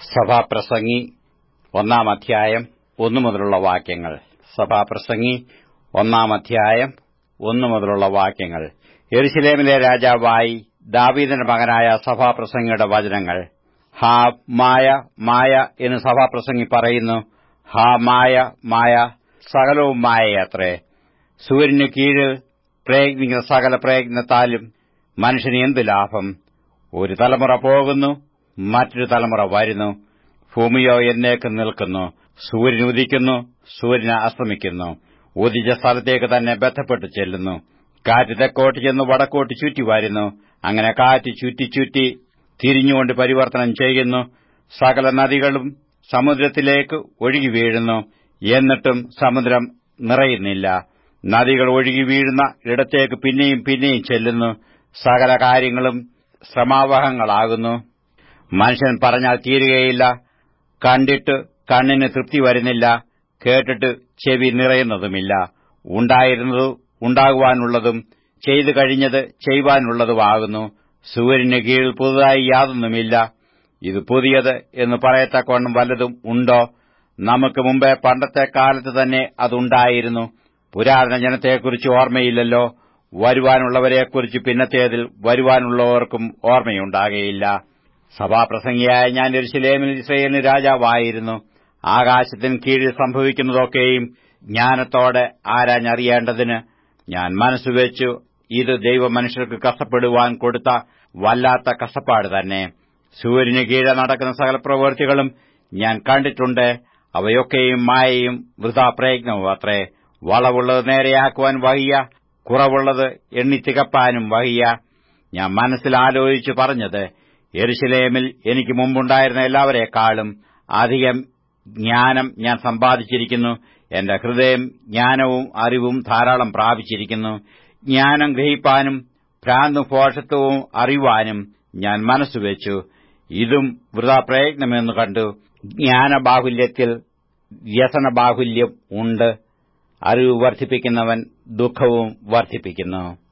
സഭാപ്രസംഗി 1-ാം അധ്യായം 1 മുതലുള്ള വാക്യങ്ങൾ. സഭാപ്രസംഗി 1-ാം അധ്യായം 1 മുതലുള്ള വാക്യങ്ങൾ. യെരൂശലേമിലെ രാജാവായി ദാവീദിന്റെ മകനായ സഭാപ്രസംഗിയുടെ വചനങ്ങൾ. ഹാ മായ മായ എന്ന് സഭാപ്രസംഗി പറയുന്നു. ഹാ മായ മായ, സകലവും മായയത്രേ. സൂര്യന് കീഴിൽ പ്രയത്നിക്കുന്ന സകല പ്രയത്നത്താലും മനുഷ്യന് എന്തു ലാഭം? ഒരു തലമുറ പോകുന്നു, മറ്റൊരു തലമുറ വരുന്നു. ഭൂമിയോ എന്നേക്കും നിൽക്കുന്നു. സൂര്യൻ ഉദിക്കുന്നു, സൂര്യൻ അസ്തമിക്കുന്നു. ഉദിച്ച സ്ഥലത്തേക്ക് തന്നെ ബന്ധപ്പെട്ടു ചെല്ലുന്നു. കാറ്റ് തെക്കോട്ട് ചെന്ന് വടക്കോട്ട് ചുറ്റി വരുന്നു. അങ്ങനെ കാറ്റ് ചുറ്റി തിരിഞ്ഞുകൊണ്ട് പരിവർത്തനം ചെയ്യുന്നു. സകല നദികളും സമുദ്രത്തിലേക്ക് ഒഴുകി വീഴുന്നു. എന്നിട്ടും സമുദ്രം നിറയുന്നില്ല. നദികൾ ഒഴുകി വീഴുന്ന ഇടത്തേക്ക് പിന്നെയും ചെല്ലുന്നു. സകല കാര്യങ്ങളും ശ്രമാവഹങ്ങളാകുന്നു. മനുഷ്യൻ പറഞ്ഞാൽ തീരുകയില്ല. കണ്ടിട്ട് കണ്ണിന് തൃപ്തി വരുന്നില്ല. കേട്ടിട്ട് ചെവി നിറയുന്നതുമില്ല. ഉണ്ടായിരുന്നതും ഉണ്ടാകുവാനുള്ളതും ചെയ്തു കഴിഞ്ഞത് ചെയ്യുവാനുള്ളതുമാകുന്നു. സൂര്യന് കീഴിൽ പുതുതായി യാതൊന്നുമില്ല. ഇത് പുതിയത് എന്ന് പറയത്തക്കവണ്ണം വല്ലതും ഉണ്ടോ? നമുക്ക് മുമ്പേ പണ്ടത്തെ കാലത്ത് തന്നെ അതുണ്ടായിരുന്നു. പുരാതന ജനത്തെക്കുറിച്ച് ഓർമ്മയില്ലല്ലോ. വരുവാനുള്ളവരെക്കുറിച്ച് പിന്നത്തേതിൽ വരുവാനുള്ളവർക്കും ഓർമ്മയുണ്ടാകുകയില്ല. സഭാപ്രസംഗിയായ ഞാൻ യെരൂശലേമിൽ ഇസ്രായേലിന് രാജാവായിരുന്നു. ആകാശത്തിന് കീഴിൽ സംഭവിക്കുന്നതൊക്കെയും ജ്ഞാനത്തോടെ ആരാഞ്ഞറിയേണ്ടതിന് ഞാൻ മനസ്സുവെച്ചു. ഇത് ദൈവമനുഷ്യർക്ക് കഷ്ടപ്പെടുവാൻ കൊടുത്ത വല്ലാത്ത കഷ്ടപ്പാട് തന്നെ. സൂര്യന് കീഴെ നടക്കുന്ന സകല പ്രവൃത്തികളും ഞാൻ കണ്ടിട്ടുണ്ട്. അവയൊക്കെയും മായയും വൃഥാ പ്രയത്നവും അത്രേ. വളവുള്ളത് നേരെയാക്കുവാൻ വഹിയ, കുറവുള്ളത് എണ്ണിത്തികപ്പാനും വഹിയ. ഞാൻ മനസ്സിൽ ആലോചിച്ചു പറഞ്ഞത്, യെരൂശലേമിൽ എനിക്ക് മുമ്പുണ്ടായിരുന്ന എല്ലാവരെക്കാളും അധികം ജ്ഞാനം ഞാൻ സമ്പാദിച്ചിരിക്കുന്നു. എന്റെ ഹൃദയം ജ്ഞാനവും അറിവും ധാരാളം പ്രാപിച്ചിരിക്കുന്നു. ജ്ഞാനം ഗ്രഹിപ്പാനും ഭ്രാന്തും ഭോഷത്വവും അറിയുവാനും ഞാൻ മനസ്സുവെച്ചു. ഇതും വൃഥാ പ്രയത്നമെന്നു കണ്ടു. ജ്ഞാനബാഹുല്യത്തിൽ വ്യസനബാഹുല്യം ഉണ്ട്. അറിവ് വർദ്ധിപ്പിക്കുന്നവൻ ദുഃഖവും വർദ്ധിപ്പിക്കുന്നു.